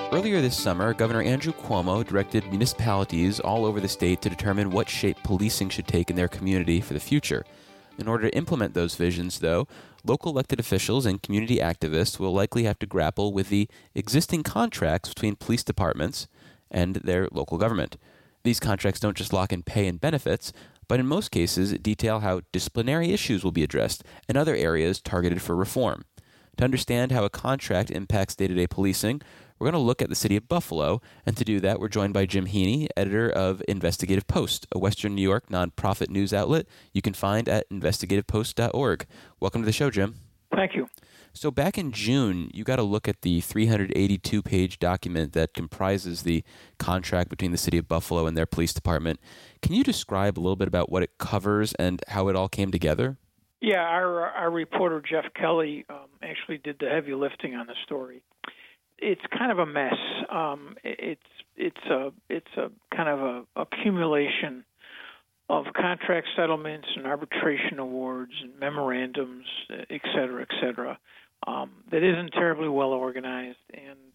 Earlier this summer, Governor Andrew Cuomo directed municipalities all over the state to determine what shape policing should take in their community for the future. In order to implement those visions, though, local elected officials and community activists will likely have to grapple with the existing contracts between police departments and their local government. These contracts don't just lock in pay and benefits, but in most cases detail how disciplinary issues will be addressed and other areas targeted for reform. To understand how a contract impacts day-to-day policing, we're going to look at the city of Buffalo, and to do that, we're joined by Jim Heaney, editor of Investigative Post, a Western New York nonprofit news outlet you can find at investigativepost.org. Welcome to the show, Jim. Thank you. So back in June, you got a look at the 382-page document that comprises the contract between the city of Buffalo and their police department. Can you describe a little bit about what it covers and how it all came together? Yeah, our reporter Jeff Kelly actually did the heavy lifting on the story. It's kind of a mess. It's a kind of a accumulation of contract settlements and arbitration awards and memorandums, et cetera, that isn't terribly well organized and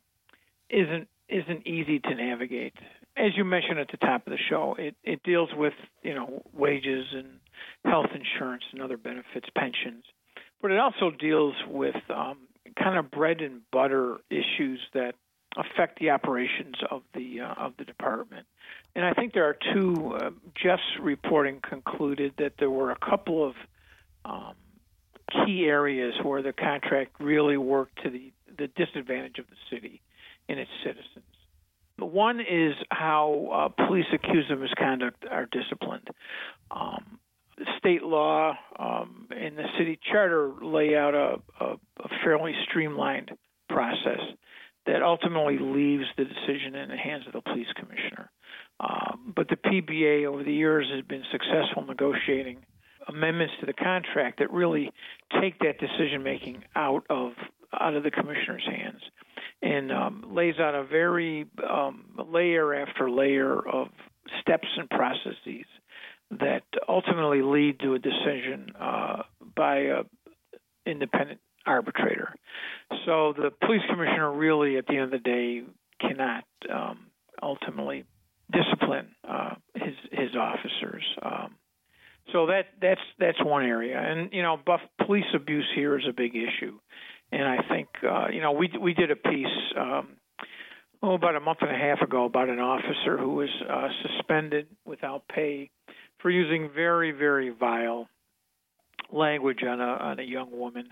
isn't easy to navigate. As you mentioned at the top of the show, it deals with wages and health insurance and other benefits, pensions, but it also deals with kind of bread and butter issues that affect the operations of the department. And I think there are two. Jeff's reporting concluded that there were a couple of key areas where the contract really worked to the disadvantage of the city and its citizens. One is how police accused of misconduct are disciplined. State law and the city charter lay out a fairly streamlined process that ultimately leaves the decision in the hands of the police commissioner. But the PBA over the years has been successful negotiating amendments to the contract that really take that decision-making out of the commissioner's hands and lays out a very layer after layer of steps and processes that ultimately lead to a decision by an independent arbitrator. So the police commissioner really, at the end of the day, cannot ultimately discipline his officers. So that's one area, and police abuse here is a big issue, and I think we did a piece about a month and a half ago about an officer who was suspended without pay for using very, very vile language on a young woman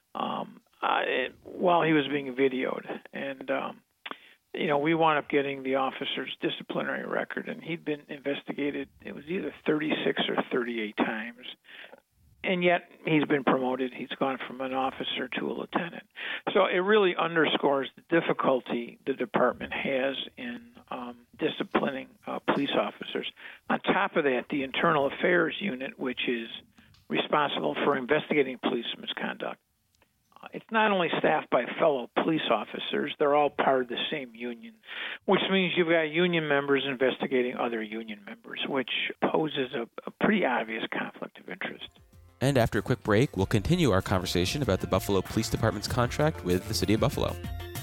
while he was being videoed. And, we wound up getting the officer's disciplinary record, and he'd been investigated, it was either 36 or 38 times. And yet he's been promoted. He's gone from an officer to a lieutenant. So it really underscores the difficulty the department has in disciplining police officers. On top of that, the Internal Affairs Unit, which is responsible for investigating police misconduct, it's not only staffed by fellow police officers, they're all part of the same union, which means you've got union members investigating other union members, which poses a pretty obvious conflict of interest. And after a quick break, we'll continue our conversation about the Buffalo Police Department's contract with the city of Buffalo.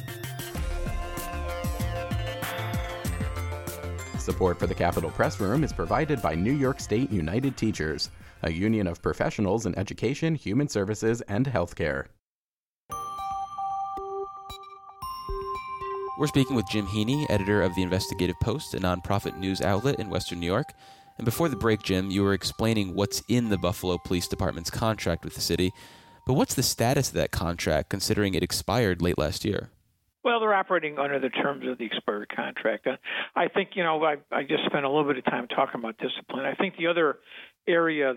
Support for the Capitol Press Room is provided by New York State United Teachers, a union of professionals in education, human services, and healthcare. We're speaking with Jim Heaney, editor of the Investigative Post, a nonprofit news outlet in Western New York. And before the break, Jim, you were explaining what's in the Buffalo Police Department's contract with the city. But what's the status of that contract, considering it expired late last year? Well, they're operating under the terms of the expired contract. I think, I just spent a little bit of time talking about discipline. I think the other area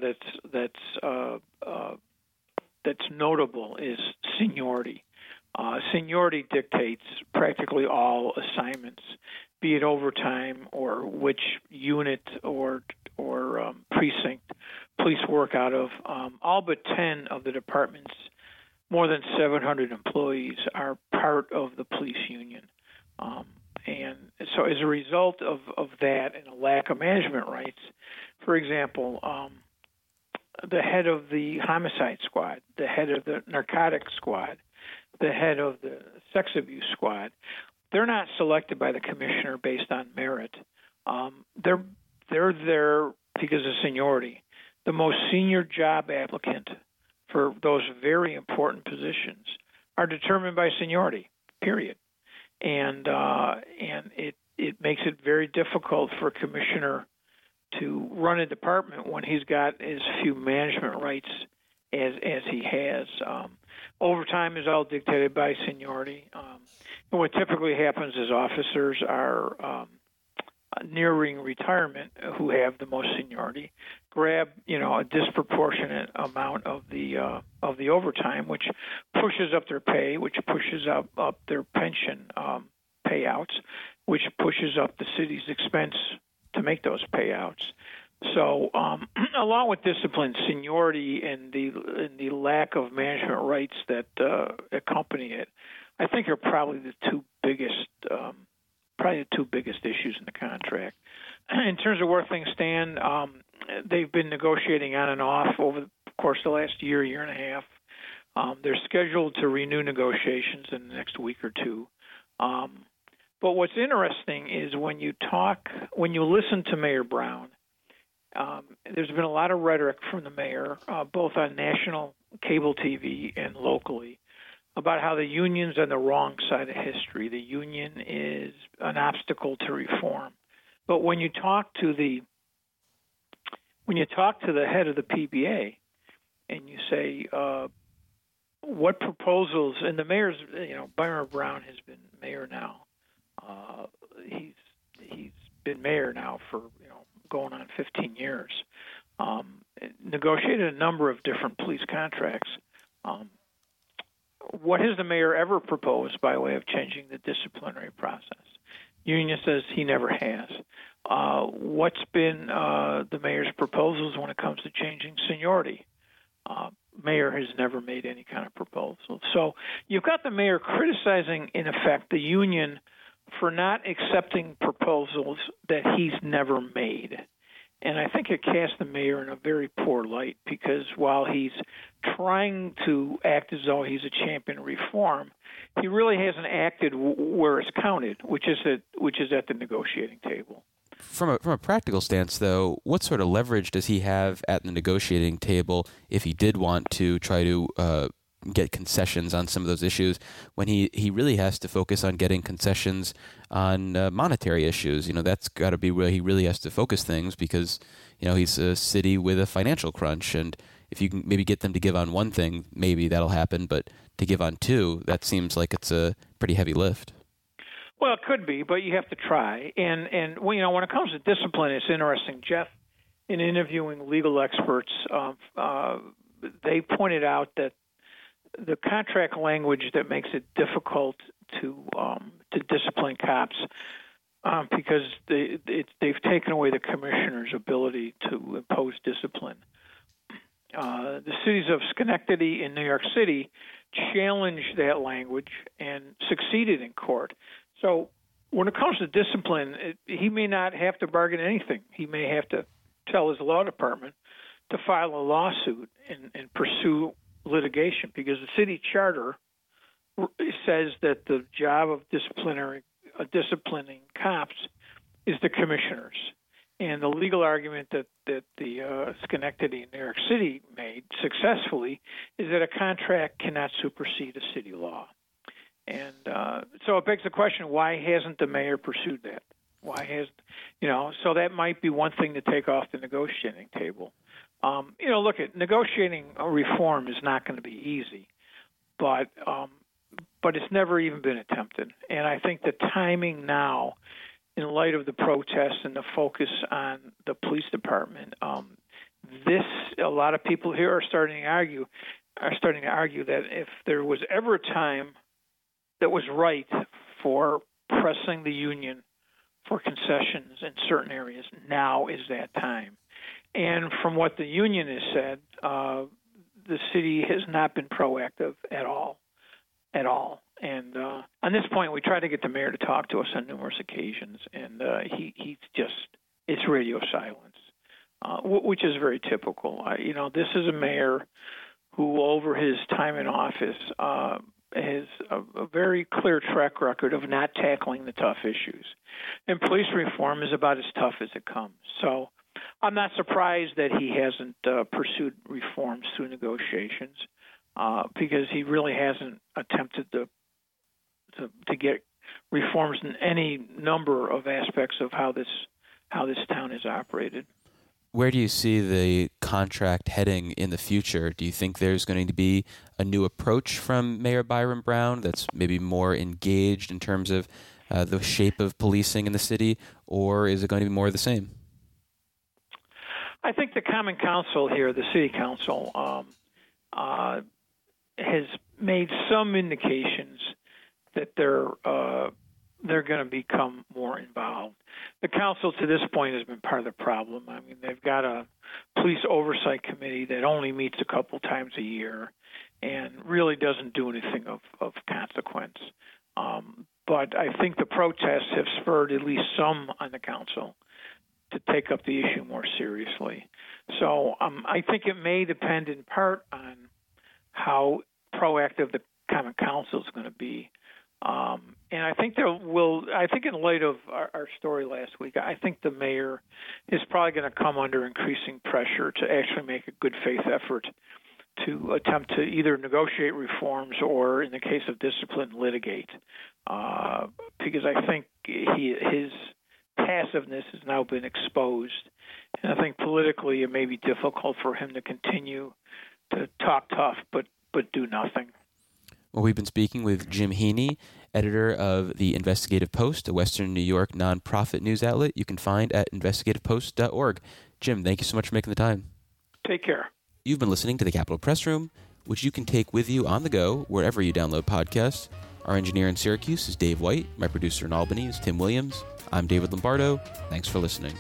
that's notable is seniority. Seniority dictates practically all assignments, be it overtime or which unit or precinct police work out of. All but 10 of the department's more than 700 employees are part of the police union. And so as a result of that and a lack of management rights, for example, the head of the homicide squad, the head of the narcotics squad, the head of the sex abuse squad, they're not selected by the commissioner based on merit. They're there because of seniority. The most senior job applicant for those very important positions are determined by seniority, period. And it makes it very difficult for a commissioner to run a department when he's got as few management rights as he has. Overtime is all dictated by seniority. And what typically happens is officers are nearing retirement who have the most seniority grab a disproportionate amount of the overtime, which pushes up their pay, which pushes up their pension payouts, which pushes up the city's expense to make those payouts. So, along with discipline, seniority, and the lack of management rights that accompany it, I think are probably the two biggest issues in the contract. In terms of where things stand, they've been negotiating on and off over the course of the last year and a half. They're scheduled to renew negotiations in the next week or two. But what's interesting is when you listen to Mayor Brown, there's been a lot of rhetoric from the mayor, both on national cable TV and locally, about how the union's on the wrong side of history. The union is an obstacle to reform. But when you talk to the head of the PBA and you say what proposals, and the mayor's, Byron Brown has been mayor now. He's been mayor now for going on 15 years. Negotiated a number of different police contracts. What has the mayor ever proposed by way of changing the disciplinary process? Union says he never has. What's been the mayor's proposals when it comes to changing seniority? Mayor has never made any kind of proposal. So you've got the mayor criticizing, in effect, the union for not accepting proposals that he's never made. And I think it casts the mayor in a very poor light because while he's trying to act as though he's a champion of reform, he really hasn't acted where it's counted, which is at the negotiating table. From a practical stance, though, what sort of leverage does he have at the negotiating table if he did want to try to get concessions on some of those issues when he really has to focus on getting concessions on monetary issues? That's got to be where he really has to focus things because, he's a city with a financial crunch. And if you can maybe get them to give on one thing, maybe that'll happen. But to give on two, that seems like it's a pretty heavy lift. Well, it could be, but you have to try. And when it comes to discipline, it's interesting. Jeff, in interviewing legal experts, they pointed out that the contract language that makes it difficult to discipline cops because they've taken away the commissioner's ability to impose discipline. The cities of Schenectady and New York City challenged that language and succeeded in court. So when it comes to discipline, he may not have to bargain anything. He may have to tell his law department to file a lawsuit and pursue litigation because the city charter says that the job of disciplining cops is the commissioners. And the legal argument that the Schenectady and New York City made successfully is that a contract cannot supersede a city law. And so it begs the question, why hasn't the mayor pursued that? So that might be one thing to take off the negotiating table. Look, negotiating a reform is not going to be easy, but it's never even been attempted. And I think the timing now, in light of the protests and the focus on the police department, a lot of people here are starting to argue that if there was ever a time that was right for pressing the union for concessions in certain areas, now is that time. And from what the union has said, the city has not been proactive at all. And on this point, we tried to get the mayor to talk to us on numerous occasions, and it's radio silence, which is very typical. This is a mayor who, over his time in office, has a very clear track record of not tackling the tough issues. And police reform is about as tough as it comes. So I'm not surprised that he hasn't pursued reforms through negotiations because he really hasn't attempted to get reforms in any number of aspects of how this town is operated. Where do you see the contract heading in the future? Do you think there's going to be a new approach from Mayor Byron Brown that's maybe more engaged in terms of the shape of policing in the city, or is it going to be more of the same? I think the Common Council here, the City Council, has made some indications that they're going to become more involved. The council to this point has been part of the problem. I mean, they've got a police oversight committee that only meets a couple times a year and really doesn't do anything of consequence. But I think the protests have spurred at least some on the council to take up the issue more seriously. So I think it may depend in part on how proactive the Common Council is going to be. And I think in light of our story last week, I think the mayor is probably going to come under increasing pressure to actually make a good faith effort to attempt to either negotiate reforms or, in the case of discipline, litigate. Because I think his passiveness has now been exposed. And I think politically it may be difficult for him to continue to talk tough but do nothing. Well, we've been speaking with Jim Heaney, editor of the Investigative Post, a Western New York nonprofit news outlet you can find at investigativepost.org. Jim, thank you so much for making the time. Take care. You've been listening to the Capitol Press Room, which you can take with you on the go wherever you download podcasts. Our engineer in Syracuse is Dave White. My producer in Albany is Tim Williams. I'm David Lombardo. Thanks for listening.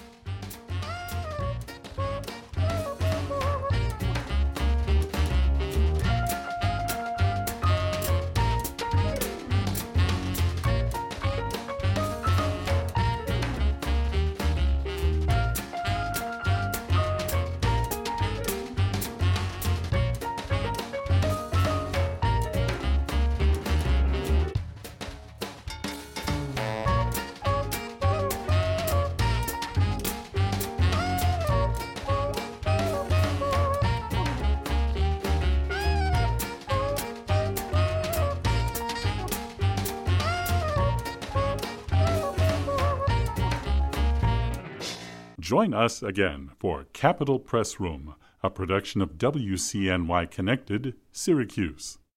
Join us again for Capitol Press Room, a production of WCNY Connected, Syracuse.